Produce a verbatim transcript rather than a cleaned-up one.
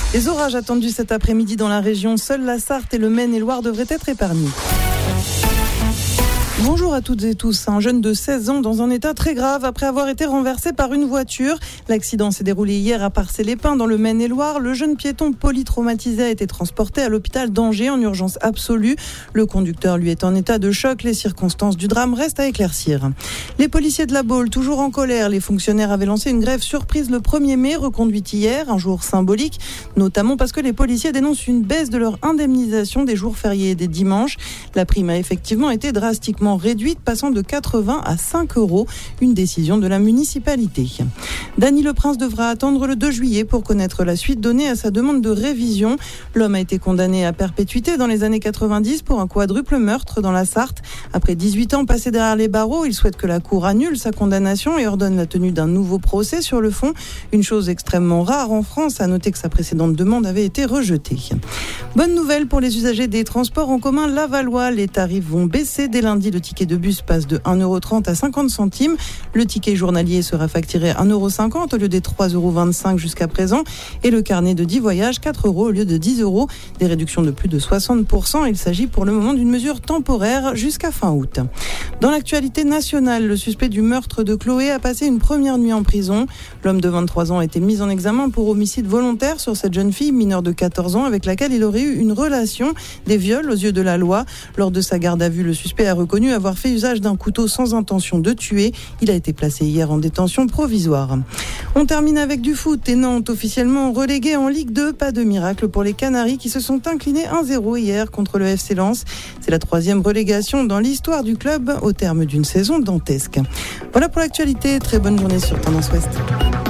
Les orages attendus cet après-midi dans la région, seuls la Sarthe et le Maine-et-Loire devraient être épargnés. Bonjour à toutes et tous. Un jeune de seize ans dans un état très grave après avoir été renversé par une voiture. L'accident s'est déroulé hier à Parcé-les-Pins dans le Maine-et-Loire. Le jeune piéton polytraumatisé a été transporté à l'hôpital d'Angers en urgence absolue. Le conducteur lui est en état de choc. Les circonstances du drame restent à éclaircir. Les policiers de la Baule, toujours en colère. Les fonctionnaires avaient lancé une grève surprise le premier mai, reconduite hier, un jour symbolique, notamment parce que les policiers dénoncent une baisse de leur indemnisation des jours fériés et des dimanches. La prime a effectivement été drastiquement réduite, passant de quatre-vingts à cinq euros, une décision de la municipalité. Dany Le Prince devra attendre le deux juillet pour connaître la suite donnée à sa demande de révision. L'homme a été condamné à perpétuité dans les années quatre-vingt-dix pour un quadruple meurtre dans la Sarthe. Après dix-huit ans passés derrière les barreaux, il souhaite que la Cour annule sa condamnation et ordonne la tenue d'un nouveau procès sur le fond. Une chose extrêmement rare en France, à noter que sa précédente demande avait été rejetée. Bonne nouvelle pour les usagers des transports en commun lavallois. Les tarifs vont baisser dès lundi. Le ticket de bus passe de un euro trente à cinquante centimes. Le ticket journalier sera facturé un euro cinquante au lieu des trois euros vingt-cinq jusqu'à présent. Et le carnet de dix voyages, quatre euros au lieu de dix euros. Des réductions de plus de soixante pour cent. Il s'agit pour le moment d'une mesure temporaire jusqu'à fin août. Dans l'actualité nationale, le suspect du meurtre de Chloé a passé une première nuit en prison. L'homme de vingt-trois ans a été mis en examen pour homicide volontaire sur cette jeune fille mineure de quatorze ans avec laquelle il aurait eu une relation, des viols aux yeux de la loi. Lors de sa garde à vue, le suspect a reconnu avoir fait usage d'un couteau sans intention de tuer. Il a été placé hier en détention provisoire. On termine avec du foot et Nantes officiellement relégué en Ligue deux. Pas de miracle pour les Canaries qui se sont inclinés un zéro hier contre le F C Lens. C'est la troisième relégation dans l'histoire du club au terme d'une saison dantesque. Voilà pour l'actualité. Très bonne journée sur Tendance Ouest.